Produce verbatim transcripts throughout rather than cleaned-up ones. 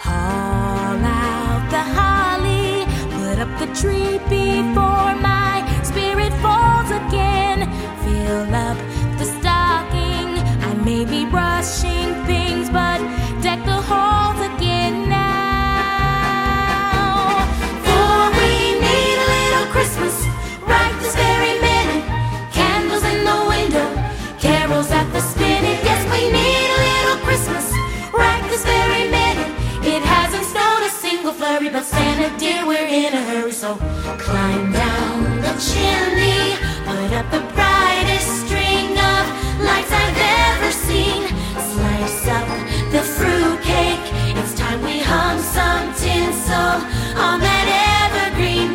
Haul out the holly, put up the tree before my spirit falls again. Fill up the stocking, I may be rushing things, but deck the halls again now. For we need a little Christmas right this very minute. Candles in the window, carols at the spinet. Yes, we need a little Christmas right this very minute. It hasn't snowed a single flurry, but Santa dear, we're in a hurry. So climb down the chimney, put up the brightest string of lights I've ever seen. Slice up the fruitcake, it's time we hung some tinsel on that evergreen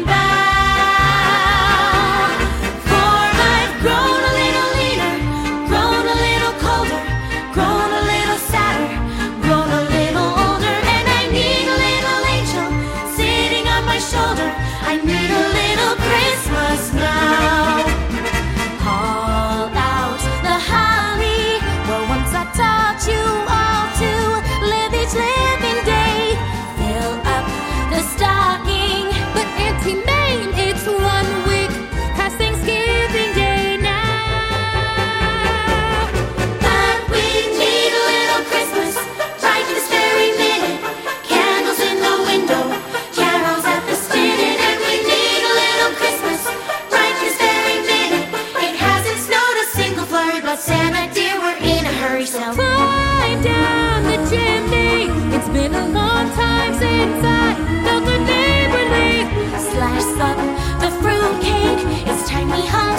bough. For I've grown a little leaner, grown a little colder, grown a little sadder, grown a little older, and I need a little angel sitting on my shoulder. I need a little Christmas now. Haul out the holly, well, once I taught you all to live each living day. Fill up the stocking, but Auntie Mame, it's one week past Thanksgiving Day now. But we need a little Christmas right this very minute. Candles in the window, carols at the spinet, and we need a little Christmas right this very minute. It hasn't snowed a single flurry, but Santa dear, we're in a hurry. So climb down the chimney, it's been a long time since I felt the neighborly. Slice up the fruitcake, it's time we hung